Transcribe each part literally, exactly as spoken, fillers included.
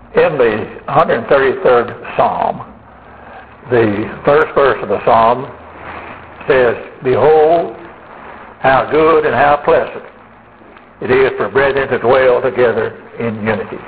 In the one hundred thirty-third Psalm, the first verse of the Psalm says, "Behold, how good and how pleasant it is for brethren to dwell together in unity."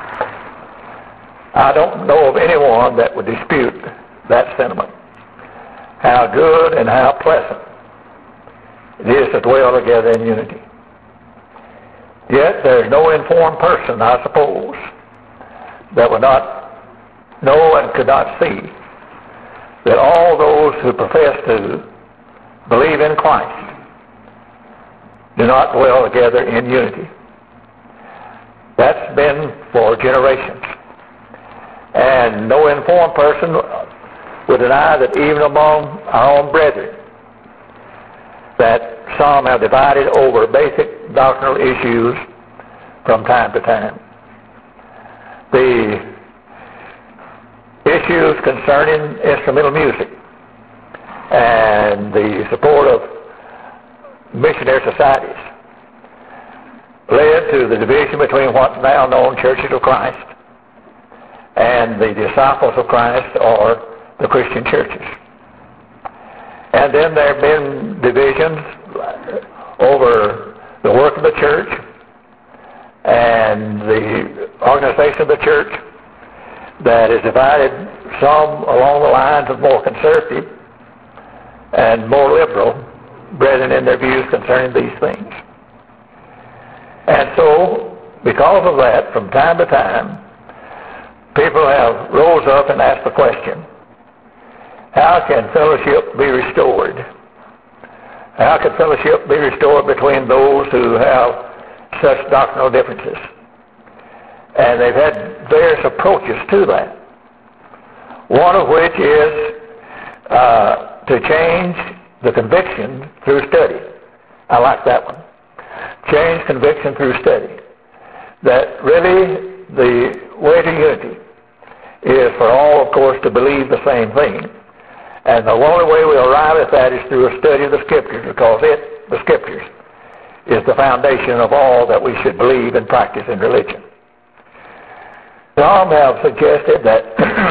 I don't know of anyone that would dispute that sentiment. How good and how pleasant it is to dwell together in unity. Yet there's no informed person, I suppose, that would not know and could not see that all those who profess to believe in Christ do not dwell together in unity. That's been for generations. And no informed person would deny that even among our own brethren, that some have divided over basic doctrinal issues from time to time. The issues concerning instrumental music and the support of missionary societies led to the division between what's now known Churches of Christ and the Disciples of Christ, or the Christian churches. And then there have been divisions over the work of the church and the organization of the church that is divided, some along the lines of more conservative and more liberal brethren in their views concerning these things. And so, because of that, from time to time, people have rose up and asked the question, how can fellowship be restored? How can fellowship be restored between those who have such doctrinal differences? And they've had various approaches to that. One of which is uh, to change the conviction through study. I like that one. Change conviction through study. That really the way to unity is for all, of course, to believe the same thing. And the only way we arrive at that is through a study of the Scriptures, because it, the Scriptures, is the foundation of all that we should believe and practice in religion. Some have suggested that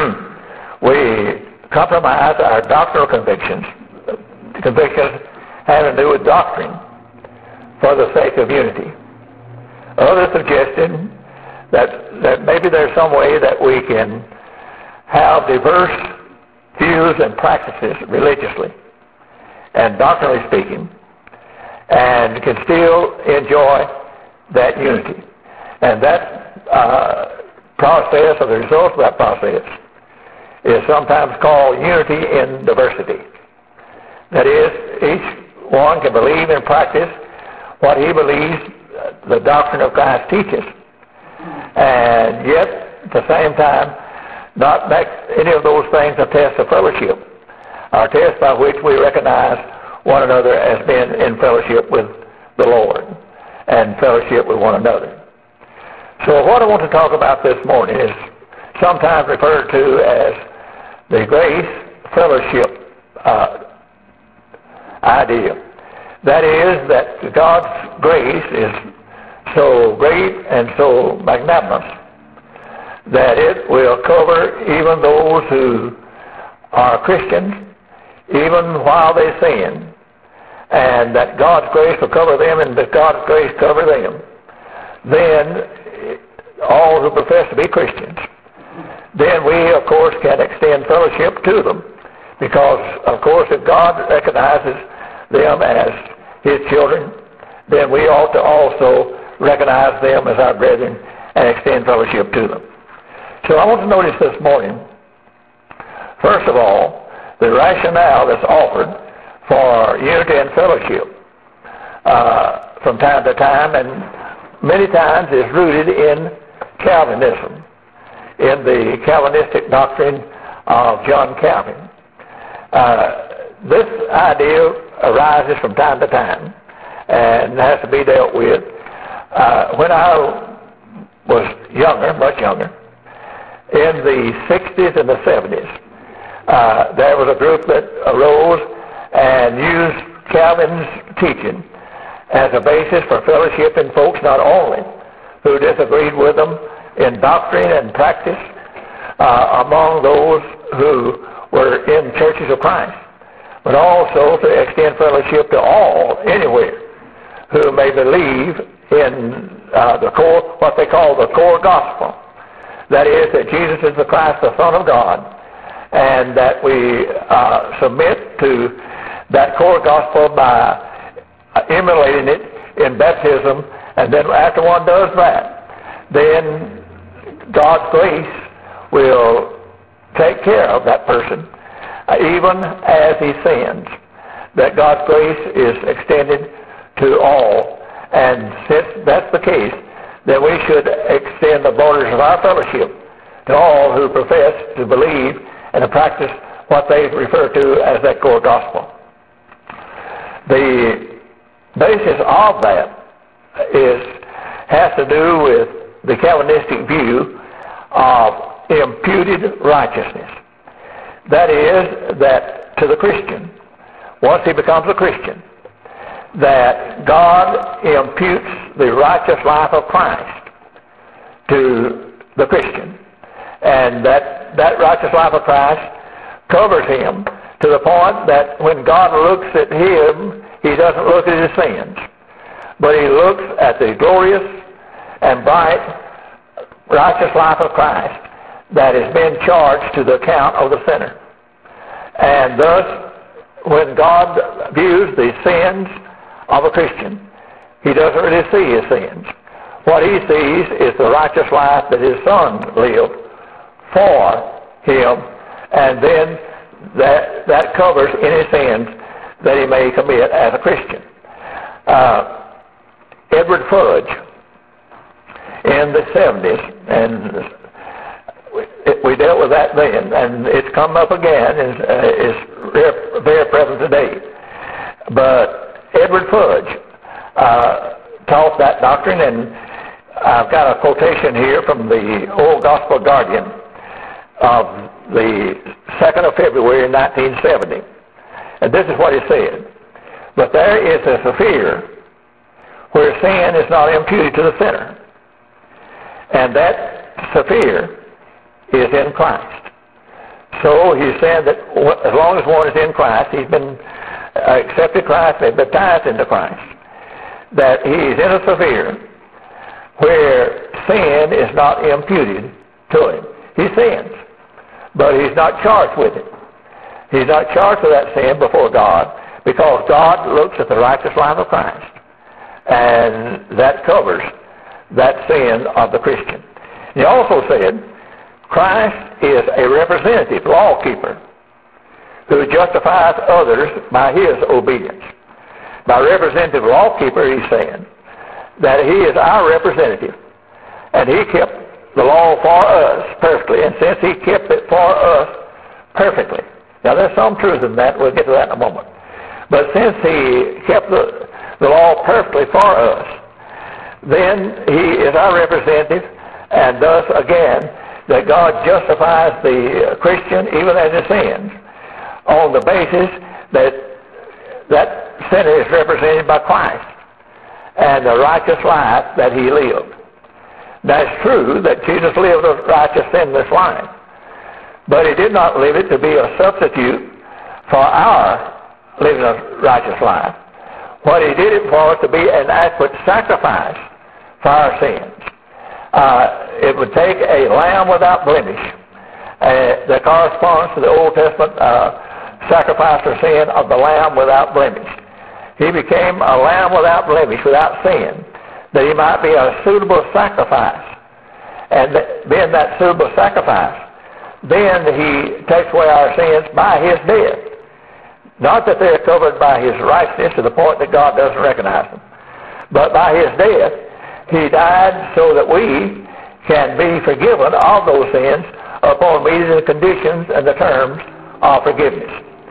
we compromise our doctrinal convictions, convictions having to do with doctrine, for the sake of unity. Others suggested that, that maybe there's some way that we can have diverse views and practices religiously and doctrinally speaking, and can still enjoy that unity. And that uh, process, or the result of that process, is sometimes called unity in diversity. That is, each one can believe and practice what he believes the doctrine of Christ teaches, and yet at the same time not make any of those things a test of fellowship, or a test by which we recognize one another as being in fellowship with the Lord and fellowship with one another. So what I want to talk about this morning is sometimes referred to as the grace fellowship uh, idea. That is, that God's grace is so great and so magnanimous that it will cover even those who are Christians, even while they sin, and that God's grace will cover them, and that God's grace cover them. Then all who profess to be Christians, then we, of course, can extend fellowship to them, because, of course, if God recognizes them as His children, then we ought to also recognize them as our brethren and extend fellowship to them. So I want to notice this morning, first of all, the rationale that's offered for unity and fellowship uh, from time to time, and many times is rooted in Calvinism, in the Calvinistic doctrine of John Calvin. Uh, this idea arises from time to time and has to be dealt with. Uh, when I was younger, much younger, in the sixties and the seventies, uh, there was a group that arose and used Calvin's teaching as a basis for fellowship in folks not only who disagreed with them in doctrine and practice uh, among those who were in churches of Christ, but also to extend fellowship to all, anywhere, who may believe in uh, the core, what they call the core gospel. That is, that Jesus is the Christ, the Son of God, and that we uh, submit to that core gospel by emulating it in baptism, and then after one does that, then God's grace will take care of that person, uh, even as he sins. That God's grace is extended to all, and since that's the case, then we should extend the borders of our fellowship to all who profess to believe and to practice what they refer to as that core gospel. The basis of that is has to do with the Calvinistic view of imputed righteousness. That is, that to the Christian, once he becomes a Christian, that God imputes the righteous life of Christ to the Christian, and that that righteous life of Christ covers him to the point that when God looks at him, he doesn't look at his sins, but he looks at the glorious and bright righteous life of Christ that has been charged to the account of the sinner. And thus, when God views the sins of a Christian, he doesn't really see his sins. What he sees is the righteous life that his Son lived for him, and then that that covers any sins that he may commit as a Christian. Uh, Edward Fudge, in the seventies, and we dealt with that then, and it's come up again, and uh, is very present today. But Edward Fudge uh, taught that doctrine, and I've got a quotation here from the Old Gospel Guardian of the second of February nineteen seventy. And this is what he said: "But there is a sphere where sin is not imputed to the sinner, and that sphere is in Christ." So he's saying that as long as one is in Christ, he's been uh, accepted Christ and baptized into Christ, that he's in a sphere where sin is not imputed to him. He sins, but he's not charged with it. He's not charged with that sin before God, because God looks at the righteous life of Christ, and that covers that sin of the Christian. He also said Christ is a representative law-keeper who justifies others by his obedience. By representative law-keeper, he's saying that he is our representative, and he kept the law for us perfectly, and since he kept it for us perfectly, now there's some truth in that, we'll get to that in a moment, but since he kept the, the law perfectly for us, then he is our representative, and thus again that God justifies the Christian even as he sins on the basis that that sinner is represented by Christ and the righteous life that he lived. Now it's true that Jesus lived a righteous, sinless life, but he did not live it to be a substitute for our living a righteous life. What he did it for was to be an adequate sacrifice for our sins. Uh, it would take a lamb without blemish uh, that corresponds to the Old Testament uh, sacrifice for sin of the lamb without blemish. He became a lamb without blemish, without sin, that he might be a suitable sacrifice. And th- being that suitable sacrifice, then he takes away our sins by his death. Not that they're covered by his righteousness to the point that God doesn't recognize them, but by his death, he died so that we can be forgiven of those sins upon meeting the conditions and the terms of forgiveness.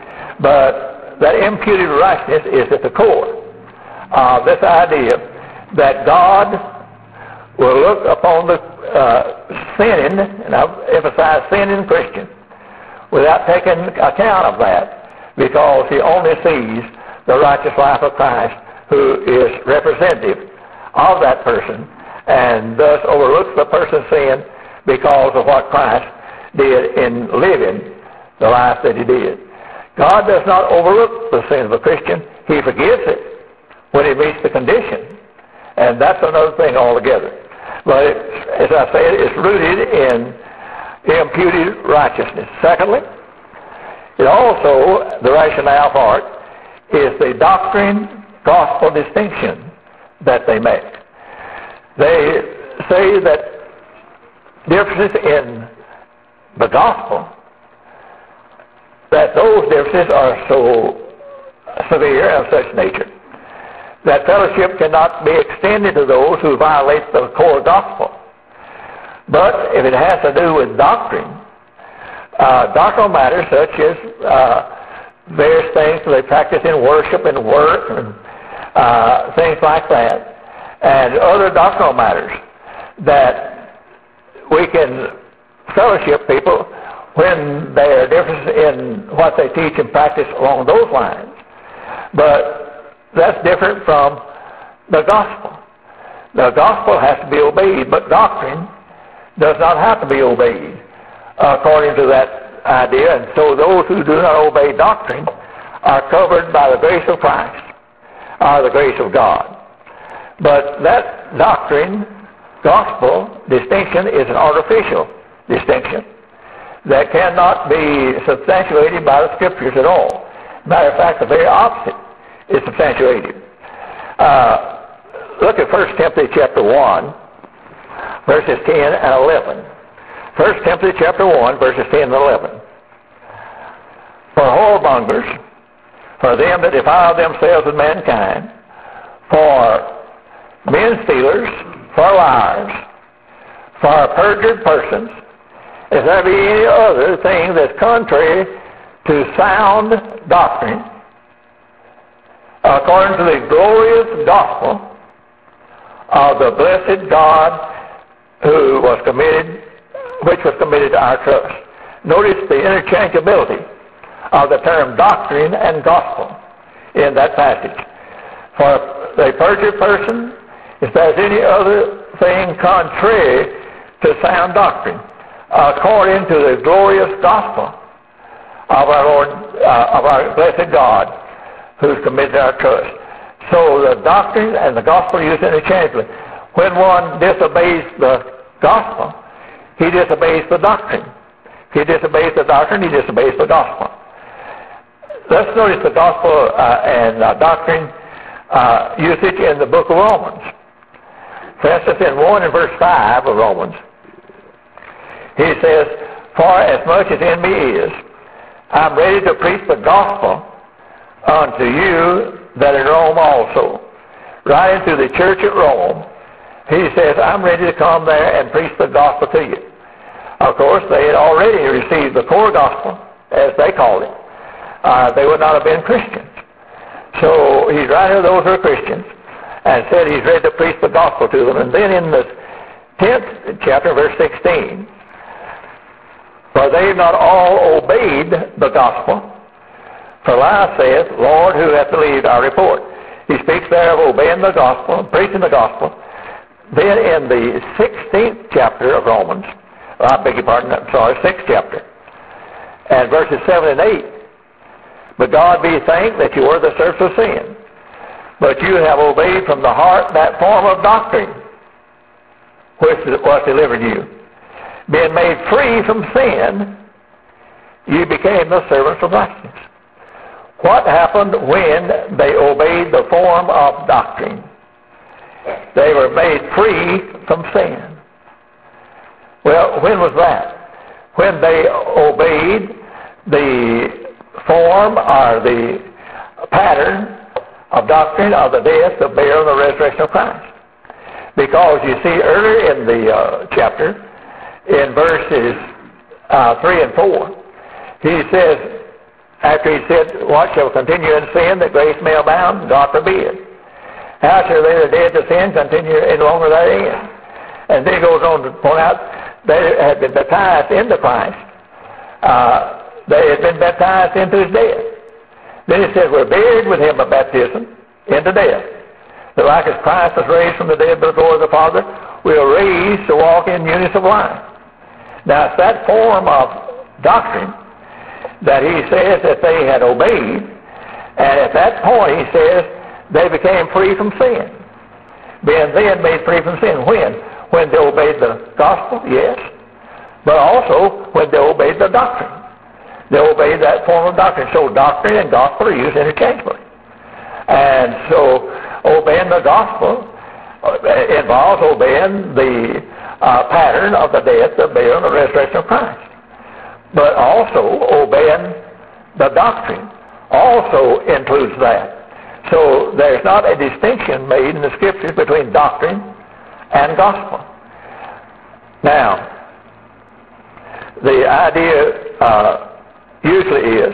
But that imputed righteousness is at the core of this idea that God will look upon the uh, sinning, and I've emphasized sinning Christian, without taking account of that, because he only sees the righteous life of Christ, who is representative of that person, and thus overlooks the person's sin because of what Christ did in living the life that he did. God does not overlook the sin of a Christian. He forgives it when he meets the condition. And that's another thing altogether. But it, as I said, it's rooted in imputed righteousness. Secondly, it also, the rationale for it, is the doctrine-gospel distinction that they make. They say that differences in the gospel, that those differences are so severe and of such nature that fellowship cannot be extended to those who violate the core gospel. But if it has to do with doctrine, uh, doctrinal matters such as uh, various things that they practice in worship and work and uh, things like that, and other doctrinal matters that we can fellowship people when there are differences in what they teach and practice along those lines. But that's different from the gospel. The gospel has to be obeyed, but doctrine does not have to be obeyed according to that idea. And so those who do not obey doctrine are covered by the grace of Christ, or the grace of God. But that doctrine, gospel distinction is an artificial distinction that cannot be substantiated by the Scriptures at all. Matter of fact, the very opposite is substantiated. Uh, look at First Timothy chapter one, verses ten and eleven. First Timothy chapter one, verses ten and eleven. For whoremongers, for them that defile themselves with mankind, for men stealers, for liars, for perjured persons, if there be any other thing that's contrary to sound doctrine, according to the glorious gospel of the blessed God who was committed, which was committed to our trust. Notice the interchangeability of the term doctrine and gospel in that passage. For the perjured person, if there's any other thing contrary to sound doctrine, according to the glorious gospel of our Lord, uh, of our blessed God, who's committed our trust. So the doctrine and the gospel are used interchangeably. When one disobeys the gospel, he disobeys the doctrine. If he disobeys the doctrine, he disobeys the gospel. Let's notice the gospel uh, and uh, doctrine uh, usage in the book of Romans. For instance, in one and verse five of Romans, he says, for as much as in me is, I'm ready to preach the gospel unto you that in Rome also. Writing to the church at Rome, he says, I'm ready to come there and preach the gospel to you. Of course, they had already received the core gospel, as they called it. Uh, they would not have been Christians. So he's writing to those who are Christians and said he's ready to preach the gospel to them. And then in the tenth chapter, verse sixteen, for they have not all obeyed the gospel. For Elias saith, Lord, who hath believed our report? He speaks there of obeying the gospel, preaching the gospel. Then in the sixteenth chapter of Romans, I beg your pardon, I'm sorry, sixth chapter, and verses seven and eight, but God be thanked that you were the servants of sin, but you have obeyed from the heart that form of doctrine which was delivered you. Being made free from sin, you became the servants of righteousness. What happened when they obeyed the form of doctrine? They were made free from sin. Well, when was that? When they obeyed the form or the pattern of doctrine of the death, the burial, and the resurrection of Christ. Because you see earlier in the uh, chapter, in verses uh, three and four, he says, after he said, what shall continue in sin that grace may abound? God forbid. How shall they that are dead to sin continue any longer therein? And then he goes on to point out they had been baptized into Christ. Uh, they had been baptized into his death. Then he says, we're buried with him by baptism into death. That like as Christ was raised from the dead by the glory of the Father, we are raised to walk in newness of life. Now, it's that form of doctrine that he says that they had obeyed, and at that point he says they became free from sin. Being then made free from sin. When? When they obeyed the gospel, yes, but also when they obeyed the doctrine. They obeyed that form of doctrine. So doctrine and gospel are used interchangeably. And so obeying the gospel involves obeying the uh, pattern of the death, the burial, and the resurrection of Christ. But also obeying the doctrine also includes that. So there's not a distinction made in the Scriptures between doctrine and gospel. Now, the idea uh, usually is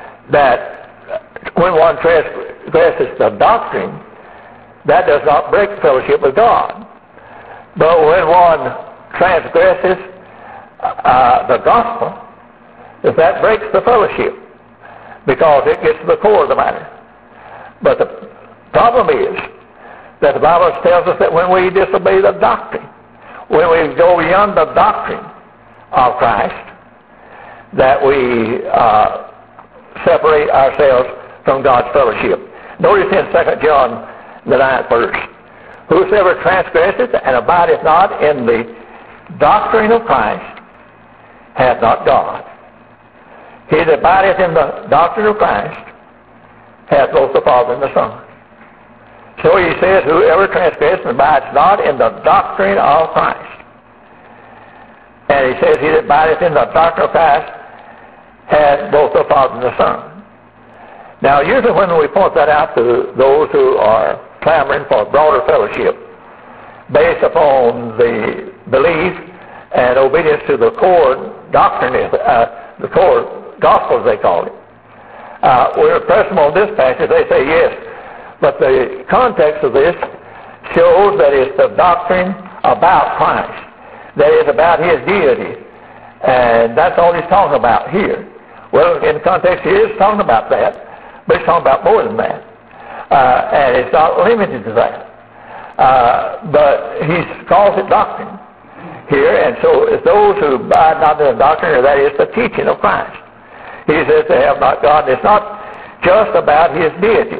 that when one transgresses the doctrine, that does not break fellowship with God. But when one transgresses uh, the gospel, if that breaks the fellowship, because it gets to the core of the matter. But the problem is that the Bible tells us that when we disobey the doctrine, when we go beyond the doctrine of Christ, that we uh, separate ourselves from God's fellowship. Notice in Second John, the ninth verse, whosoever transgresseth and abideth not in the doctrine of Christ hath not God. He that abideth in the doctrine of Christ hath both the Father and the Son. So he says, whoever transgresses and abides not in the doctrine of Christ. And he says, he that abideth in the doctrine of Christ hath both the Father and the Son. Now, usually when we point that out to those who are clamoring for broader fellowship, based upon the belief and obedience to the core doctrine, uh, the core gospel, as they call it, uh, we're pressing on this passage. They say yes, but the context of this shows that it's the doctrine about Christ, that is about His deity, and that's all he's talking about here. Well, in context, he is talking about that, but he's talking about more than that, uh, and it's not limited to that. Uh, but he calls it doctrine here, and so it's those who abide not in the doctrine, or that is the teaching of Christ. He says they have not God. It's not just about His deity.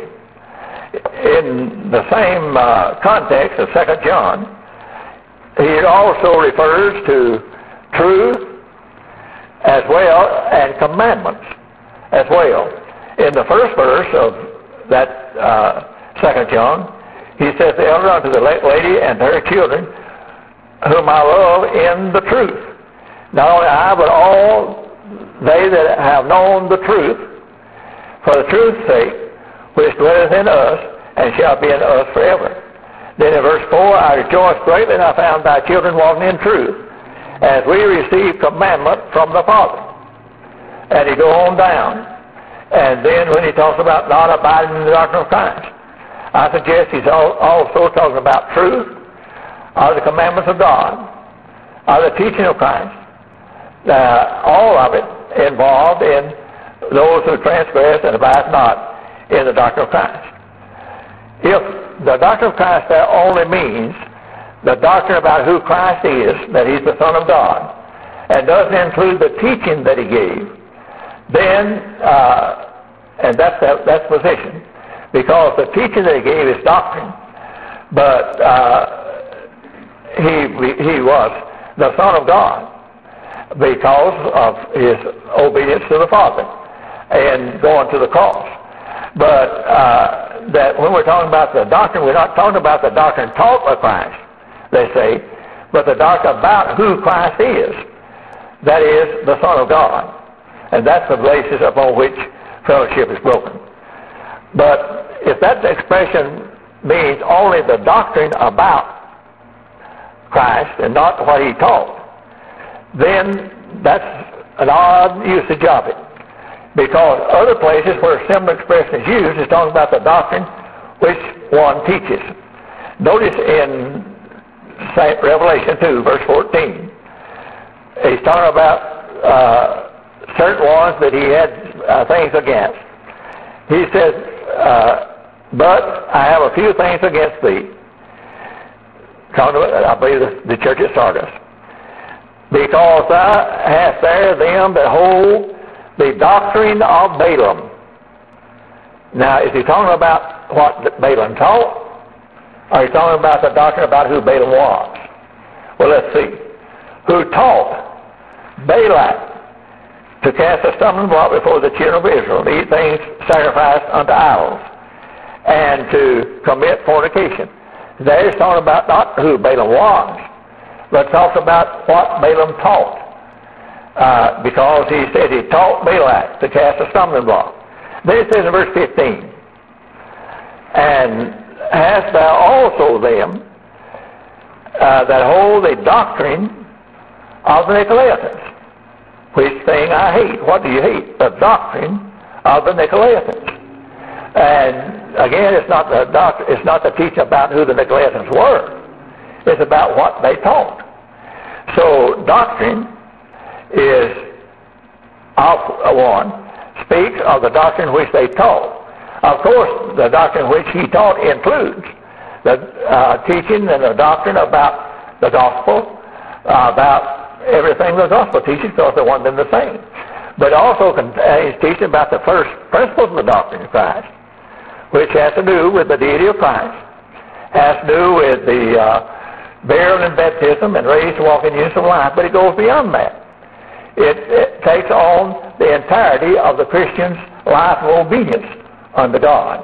In the same uh, context of Second John, he also refers to truth as well and commandments as well. In the first verse of that uh, Second John, he says, the elder unto the lady and her children, whom I love in the truth. Not only I, but all they that have known the truth, for the truth's sake, which dwelleth in us, and shall be in us forever. Then in verse four, I rejoiced greatly, and I found thy children walking in truth, as we receive commandment from the Father. And he go on down. And then when he talks about not abiding in the doctrine of Christ, I suggest he's also talking about truth, or the commandments of God, or the teaching of Christ. Uh, all of it involved in those who transgress and abide not in the doctrine of Christ. If the doctrine of Christ there only means the doctrine about who Christ is, that He's the Son of God, and doesn't include the teaching that He gave, then, uh, and that's the, that's the position, because the teaching that He gave is doctrine, but uh, he, he was the Son of God because of His obedience to the Father and going to the cross. But uh, that when we're talking about the doctrine, we're not talking about the doctrine taught by Christ, they say, but the doctrine about who Christ is, that is the Son of God. And that's the basis upon which fellowship is broken. But if that expression means only the doctrine about Christ and not what He taught, then that's an odd usage of it. Because other places where a similar expression is used is talking about the doctrine which one teaches. Notice in Saint Revelation two, verse fourteen, he's talking about uh, certain ones that he had uh, things against. He says, uh, but I have a few things against thee. talking about, I believe, the, the church at Sardis. Because thou hast there them that hold the doctrine of Balaam. Now, is he talking about what Balaam taught? Or is he talking about the doctrine about who Balaam was? Well, let's see. Who taught Balak to cast a stumbling block before the children of Israel, to eat things sacrificed unto idols, and to commit fornication. There he's talking about not who Balaam was, but talks about what Balaam taught. Uh, because he said he taught Balak to cast a stumbling block. Then it says in verse fifteen, and hast thou also them uh, that hold the doctrine of the Nicolaitans, which thing I hate. What do you hate? The doctrine of the Nicolaitans. And again, it's not the doctrine, it's not the teaching about who the Nicolaitans were. It's about what they taught. So doctrine is of one speaks of the doctrine which they taught. Of course, the doctrine which he taught includes the uh, teaching and the doctrine about the gospel, uh, about everything the gospel teaches, because they're one and the same. But also contains teaching about the first principles of the doctrine of Christ, which has to do with the deity of Christ, has to do with the uh, burial and baptism and raised to walk in newness of life, but it goes beyond that. It, it takes on the entirety of the Christian's life of obedience unto God.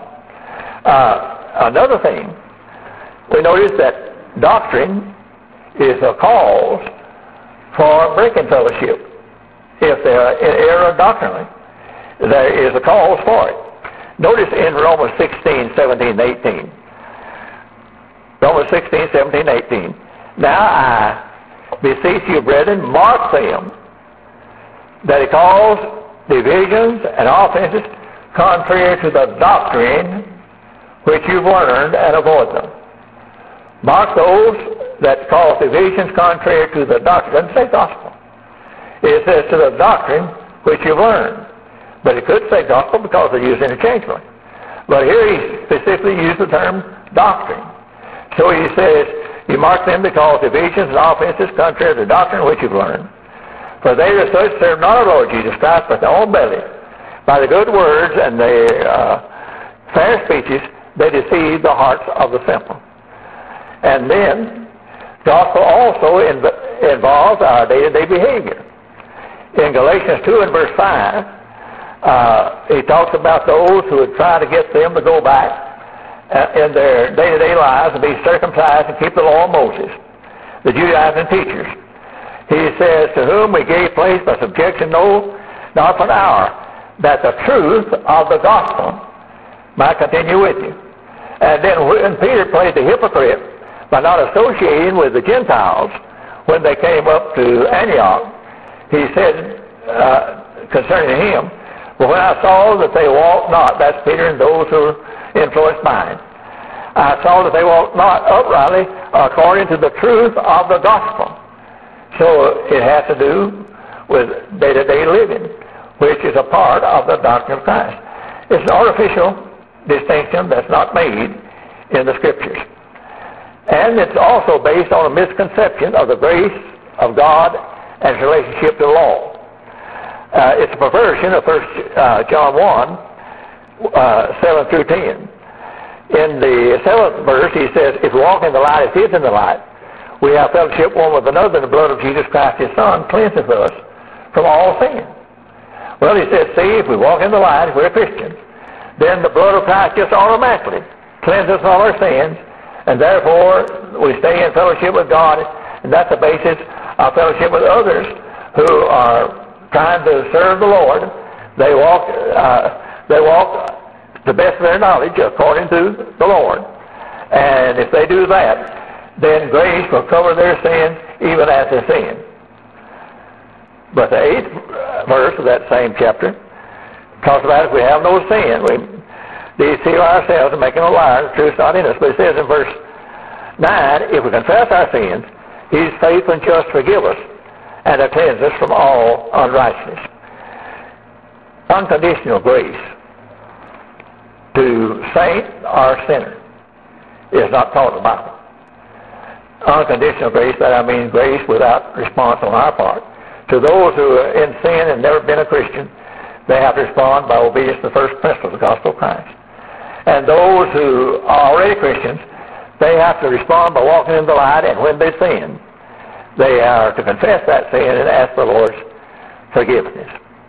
Uh, another thing, we notice that doctrine is a cause for breaking fellowship. If they're in error doctrinally, there is a cause for it. Notice in Romans sixteen, seventeen, eighteen. Romans sixteen, seventeen, eighteen. Now I beseech you, brethren, mark them that it cause divisions and offenses contrary to the doctrine which you've learned, and avoid them. Mark those that cause divisions contrary to the doctrine. It doesn't say gospel. It says to the doctrine which you've learned. But it could say gospel because they're used interchangeably. But here he specifically used the term doctrine. So he says, you mark them that cause divisions and offenses contrary to the doctrine which you've learned. For they that such serve not our Lord Jesus Christ, but their own belly. By the good words and the uh, fair speeches, they deceive the hearts of the simple. And then, gospel also inv- involves our day-to-day behavior. In Galatians two and verse five, uh, he talks about those who would try to get them to go back uh, in their day-to-day lives and be circumcised and keep the law of Moses, the Judaizing teachers. He says, to whom we gave place by subjection, no, not for an hour, that the truth of the gospel might continue with you. And then when Peter played the hypocrite by not associating with the Gentiles when they came up to Antioch, he said uh, concerning him, well, when I saw that they walked not, that's Peter and those who are influenced by him, I saw that they walked not uprightly according to the truth of the gospel. So it has to do with day-to-day living, which is a part of the doctrine of Christ. It's an artificial distinction that's not made in the Scriptures. And it's also based on a misconception of the grace of God and its relationship to the law. Uh, it's a perversion of First uh, John one, uh, seven through ten. In the seventh verse, he says, if we walk in the light as he is in the light, we have fellowship one with another, and the blood of Jesus Christ, his Son, cleanseth us from all sin. Well, he says, see, if we walk in the light, if we're Christians, then the blood of Christ just automatically cleanses us of all our sins, and therefore we stay in fellowship with God, and that's the basis of fellowship with others who are trying to serve the Lord. They walk, uh, they walk to the best of their knowledge according to the Lord. And if they do that, then grace will cover their sins even as they sin. But the eighth verse of that same chapter talks about if we have no sin, we deceive ourselves and make no liars, the truth is not in us. But it says in verse nine, if we confess our sins, he's faithful and just to forgive us and to cleanse us from all unrighteousness. Unconditional grace to saint or sinner is not taught in the Bible. unconditional grace, that I mean grace without response on our part. To those who are in sin and never been a Christian, they have to respond by obedience to the first principle of the gospel of Christ. And those who are already Christians, they have to respond by walking in the light, and when they sin, they are to confess that sin and ask the Lord's forgiveness.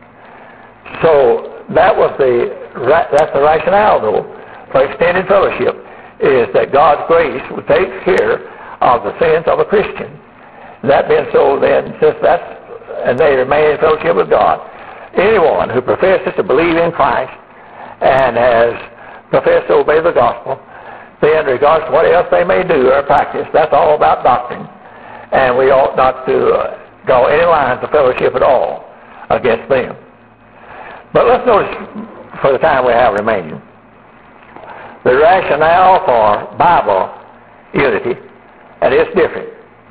So that was the that's the rationale, though, for extended fellowship, is that God's grace will take care of the sins of a Christian. That being so, then, since that's and they remain in fellowship with God, anyone who professes to believe in Christ and has professed to obey the gospel, then regardless of what else they may do or practice, that's all about doctrine. And we ought not to uh, draw any lines of fellowship at all against them. But let's notice, for the time we have remaining, the rationale for Bible unity, and it's different.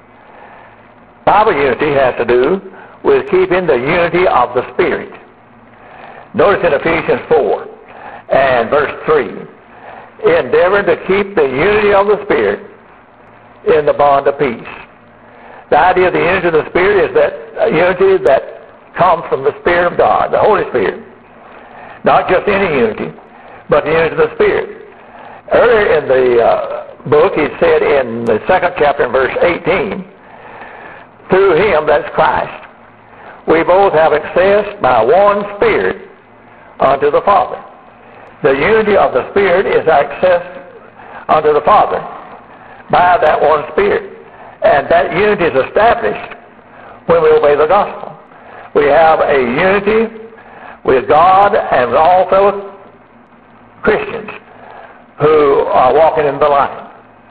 Bible unity has to do with keeping the unity of the Spirit. Notice in Ephesians four and verse three, endeavoring to keep the unity of the Spirit in the bond of peace. The idea of the unity of the Spirit is that uh, unity that comes from the Spirit of God, the Holy Spirit. Not just any unity, but the unity of the Spirit. Earlier in the uh, book, he said in the second chapter in verse eighteen, through him, that's Christ, we both have access by one Spirit unto the Father. The unity of the Spirit is access unto the Father by that one Spirit. And that unity is established when we obey the gospel. We have a unity with God and with all fellow Christians who are walking in the light.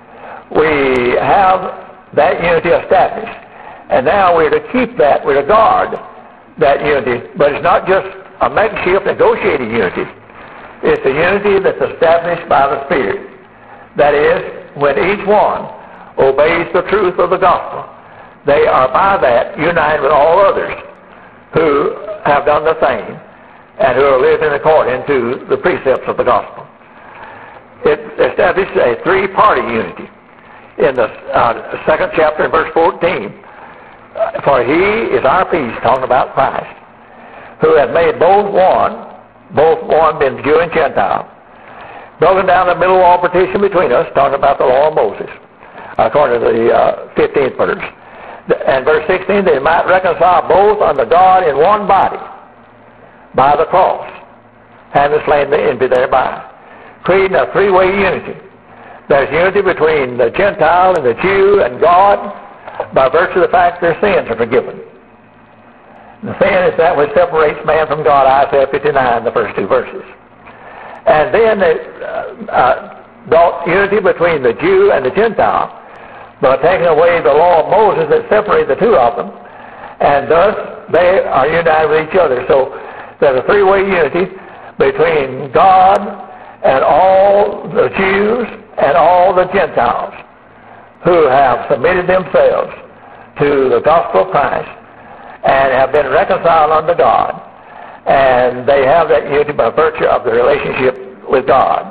We have that unity established. And now we're to keep that, we're to guard that unity. But it's not just a makeshift negotiated unity. It's a unity that's established by the Spirit. That is, when each one obeys the truth of the gospel, they are by that united with all others who have done the same and who are living according to the precepts of the gospel. It establishes a three-party unity. In the uh, second chapter, in verse fourteen, for he is our peace, talking about Christ, who hath made both one, both one being Jew and Gentile, broken down the middle wall partition between us, talking about the law of Moses, according to the uh, fifteenth verse. And verse sixteen, they might reconcile both unto God in one body by the cross, having slain the envy thereby, creating a three-way unity. There's unity between the Gentile and the Jew and God by virtue of the fact their sins are forgiven. The sin is that which separates man from God, Isaiah fifty-nine, the first two verses. And then the uh, uh, unity between the Jew and the Gentile by taking away the law of Moses that separated the two of them, and thus they are united with each other. So there's a three-way unity between God and all the Jews and all the Gentiles who have submitted themselves to the gospel of Christ and have been reconciled unto God. And they have that unity by virtue of the relationship with God.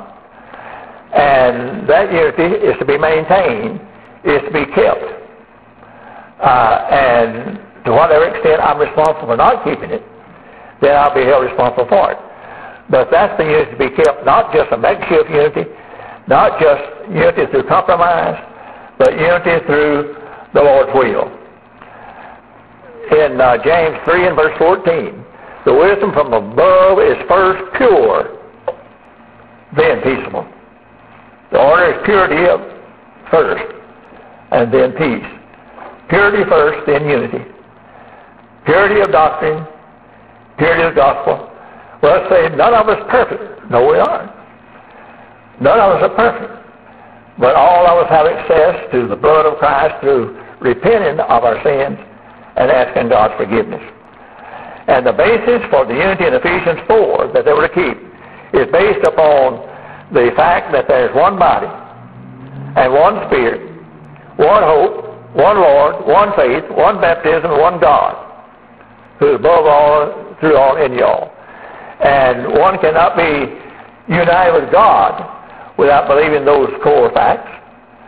And that unity is to be maintained, is to be kept. Uh, and to whatever extent I'm responsible for not keeping it, then I'll be held responsible for it. But that's the unity to be kept, not just a makeshift unity, not just unity through compromise, but unity through the Lord's will. In uh, James three and verse fourteen, the wisdom from above is first pure, then peaceable. The order is purity of first, and then peace. Purity first, then unity. Purity of doctrine, purity of gospel. Well, let's say none of us perfect. No, we aren't. None of us are perfect. But all of us have access to the blood of Christ through repenting of our sins and asking God's forgiveness. And the basis for the unity in Ephesians four that they were to keep is based upon the fact that there's one body and one Spirit, one hope, one Lord, one faith, one baptism, one God, who is above all, through all, in you all. And one cannot be united with God without believing those core facts.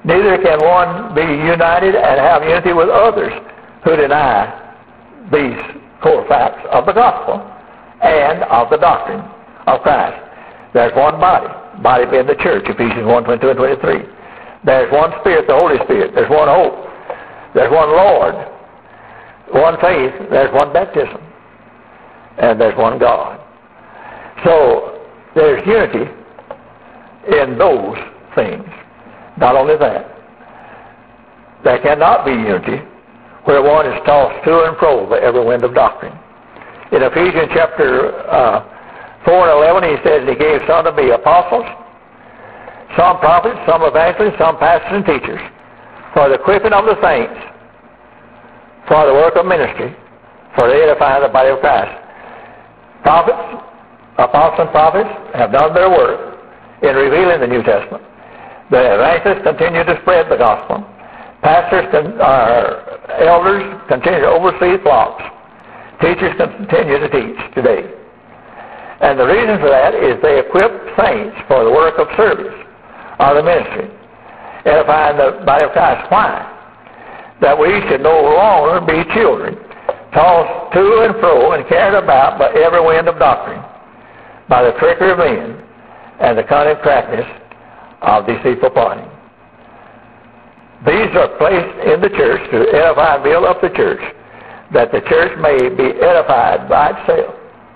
Neither can one be united and have unity with others who deny these core facts of the gospel and of the doctrine of Christ. There's one body, body being the church, Ephesians one, twenty-two and twenty-three. There's one Spirit, the Holy Spirit. There's one hope. There's one Lord. One faith. There's one baptism. And there's one God. So there's unity in those things. Not only that, there cannot be unity where one is tossed to and fro by every wind of doctrine. In Ephesians chapter uh, four and eleven, he says he gave some to be apostles, some prophets, some evangelists, some pastors and teachers, for the equipping of the saints, for the work of ministry, for the edifying of the body of Christ. Prophets, apostles and prophets have done their work in revealing the New Testament. The evangelists continue to spread the gospel. Pastors, con- or elders continue to oversee flocks. Teachers continue to teach today. And the reason for that is they equip saints for the work of service or the ministry, edifying the body of Christ. Why? That we should no longer be children, tossed to and fro and carried about by every wind of doctrine, by the trickery of men and the cunning craftiness of deceitful plotting. These are placed in the church to edify and build up the church, that the church may be edified by itself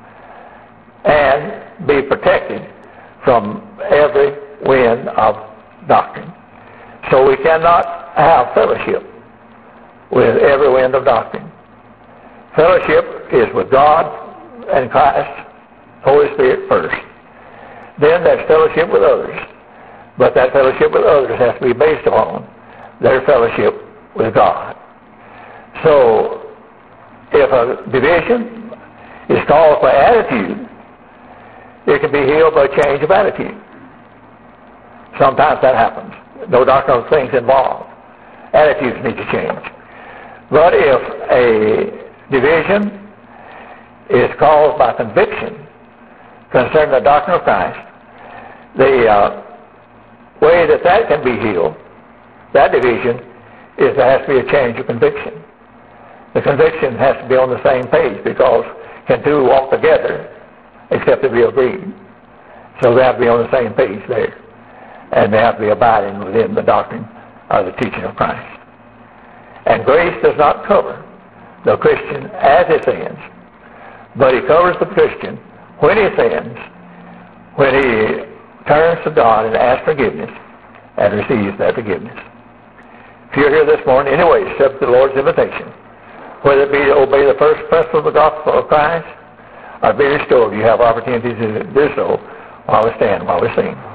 and be protected from every wind of doctrine. So we cannot have fellowship with every wind of doctrine. Fellowship is with God and Christ, Holy Spirit first. Then there's fellowship with others. But that fellowship with others has to be based upon their fellowship with God. So, if a division is caused by attitude, it can be healed by change of attitude. Sometimes that happens. No doctrinal things involved. Attitudes need to change. But if a division is caused by conviction concerning the doctrine of Christ, the uh, way that that can be healed, that division, is there has to be a change of conviction. The conviction has to be on the same page, because can two walk together except to be agreed? So they have to be on the same page there. And they have to be abiding within the doctrine or the teaching of Christ. And grace does not cover the Christian as he sins, but he covers the Christian when he sins, when he turns to God and asks forgiveness and receives that forgiveness. If you're here this morning anyway, accept the Lord's invitation, whether it be to obey the first principle of the gospel of Christ or be restored, you have opportunities to do so while we stand, while we sing.